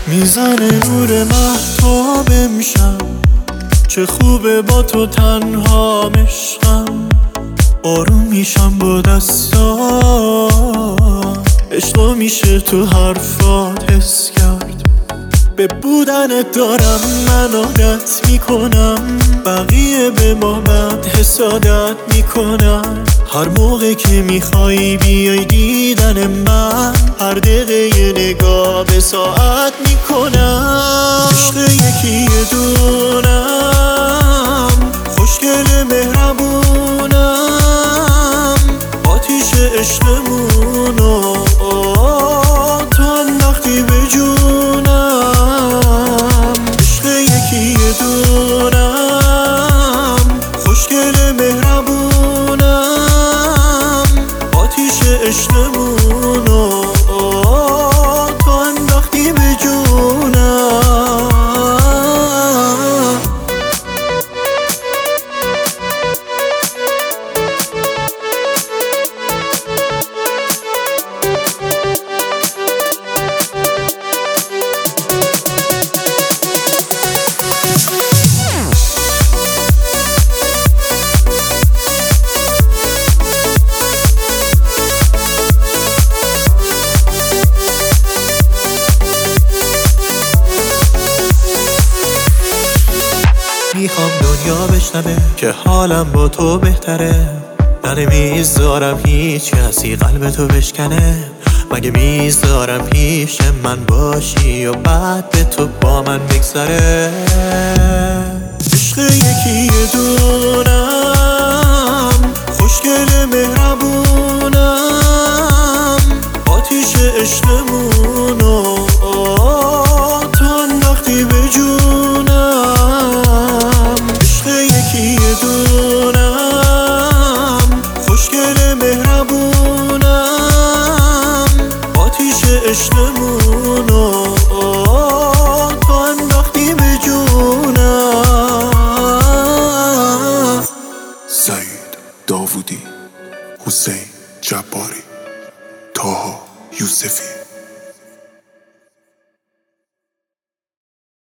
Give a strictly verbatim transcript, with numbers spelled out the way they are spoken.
میزنه نور مهتاب امشب، چه خوبه با تو تنها مشقم. آروم میشم با دستا، عشقو میشه تو حرفات حس کرد. به بودنت دارم من عادت میکنم، بقیه به ما بد حسادت میکنن. هر موقع که میخوای بیای دیدن من، هر دقیقه یه نگاه به ساعت میکنم. عشق یکی دونم، خوشگل مهربونم، آتیش عشقمونو تو انداختی به جونم. عشق یکی دونم، خوشگل مهربونم، آتیش عشقمونو تو انداختی به جونم. میخوام دنیا بشنوه که حالم با تو بهتره. من میذارم هیچ کسی قلب تو بشکنه. مگه میذارم پیش من باشی و بعد به تو با من بگذره. عشق یکی دونم، خوشگل مهربونم، آتیش عشقمونو تو انداختی به جونم. عشق یکی دونم، خوشگل مهربونم، آتیش عشقمونو تو انداختی به جونم. سعید داوودی، حسین جباری، طاها یوسفی.